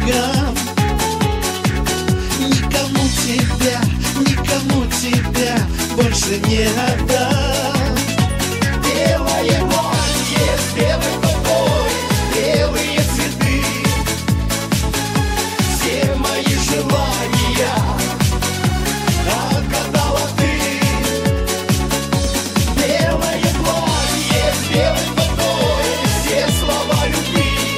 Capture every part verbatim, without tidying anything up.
ногам. Никому тебя, никому тебя больше не отдам. Белое платье с белой тобой, белые цветы, все мои желания отгадала ты. Белое платье с белой тобой, все слова любви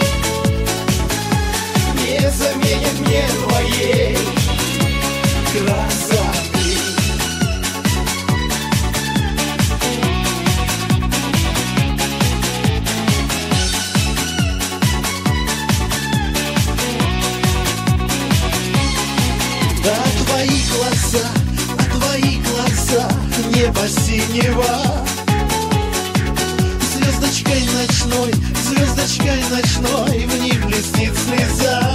не заменят мне твоей красоты. А твои глаза, а твои глаза небо синего, звездочкой ночной, звездочкой ночной в них блестит слеза.